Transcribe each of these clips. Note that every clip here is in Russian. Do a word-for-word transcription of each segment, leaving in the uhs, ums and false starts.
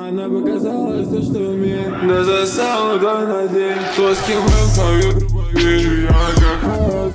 Она показала все, что умеет. Да засала два на день. То, с кем я свою трубу верю, я как раз.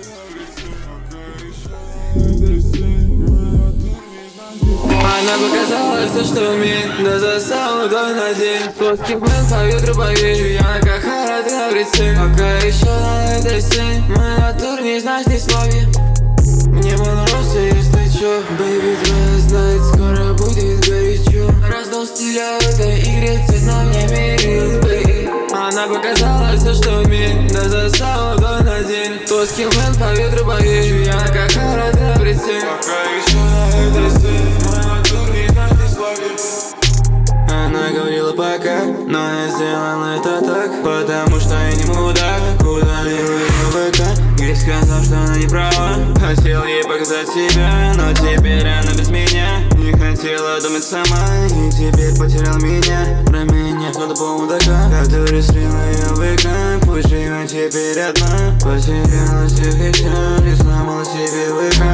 Она показала все, что умеет. Да засала два на день. То, с кем я свою трубу верю, я как Харат Гаврицы. Пока еще на этой сцене мой натур не знать ни слове. Мне понравился, если чё. Бэйби, твоя знает, скоро будет горячо. Раздал стиля в этой игре, цвет на мне мерит. Она показала все, что умеет. Да засала два на день. То, с кем я по ветру поверю, я как Харат Гаврицы. Пока еще на этой сцене мой натур не знает ни слове. Она говорила пока, но я сделал это так, потому что я не мудак. Куда не выйду в ВК, Гриф сказал, что она не права. Хотел ей показать себя, но теперь она без меня. Не хотела думать сама, и теперь потерял меня. Про меня кто-то по мудака, который слил ее в ВК. Пусть живет теперь одна. Потеряла всех и все, и сломала себе ВК.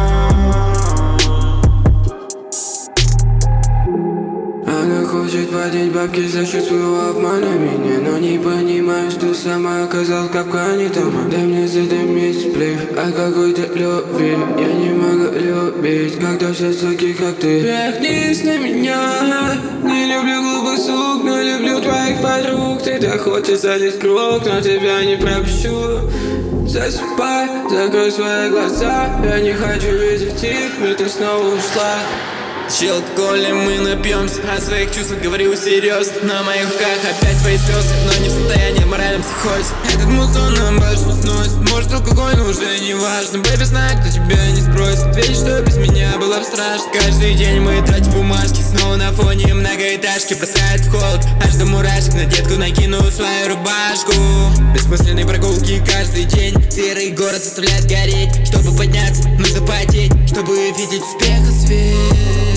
Она хочет платить бабки за счет своего обмана меня, но не понимаю, что сама оказалась в капкане дома. Дай мне задымить сплив о какой-то любви. Я не могу любить, когда все суки как ты. Вернись на меня. Не люблю глупых сук, но люблю твоих подруг. Ты так хочешь залить круг, но тебя не пропущу. Засыпай, закрой свои глаза. Я не хочу видеть их, и ты снова ушла. Чел, алкоголем мы напьемся, о своих чувствах говорю серьезно. На моих руках опять твои слезы, но не в состоянии моральном психозе. Этот музон нам больше сносит, может алкоголь, но уже не важно. Бэйби знает, кто тебя не спросит. Ведь что без меня было бы страшно. Каждый день мы тратим бумажки, снова на фоне многоэтажки. Бросает в холод, аж до мурашек. На детку накину свою рубашку. Бессмысленные прогулки каждый день. Серый город заставляет гореть. Чтобы подняться, нужно потеть. Чтобы видеть успех и свет.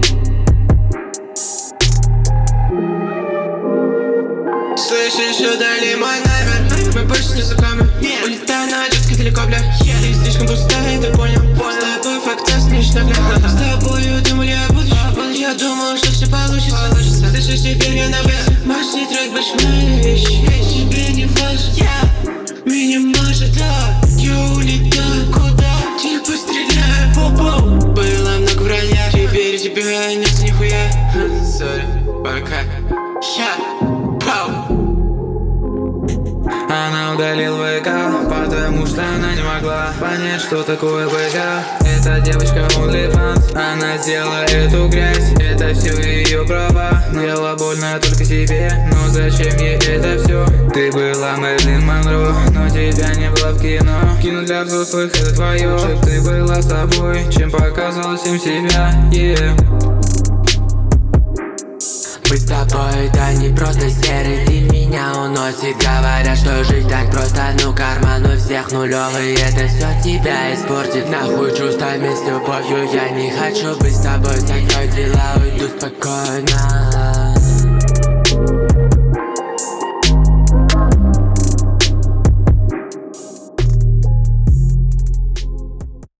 Слышишь, удали мой номер. Мы больше не знакомы. Улетай на детский геликоптер. Ты слишком пустая, ты понял? С тобой факт смешно, бля. С тобою думали о будущем. Я думал, что все получится. Слышишь, теперь я на бэсе. Мощный трек, больше моя вещь. Тебе не важно. Меня может, да. Я улетаю. Куда? Тихо стреляю. Пу-пу. Было много вранья. Теперь тебя нет нихуя. Сори, пока. Я. Она удалила ВК, потому что она не могла понять, что такое ВК. Эта девочка OnlyFans, она сделала эту грязь. Это все ее права. Делала больно только себе, но зачем ей это все? Ты была Мэрилин Монро, но тебя не было в кино. Кино для взрослых это твое, чтоб ты была с тобой, чем показала всем себя, yeah. Быть с тобой это не просто серый день меня уносит. Говорят, что жить так просто, ну карман у всех нулевый. Это все тебя испортит, нахуй чувствами с любовью. Я не хочу быть с тобой, закрой дела, уйду спокойно.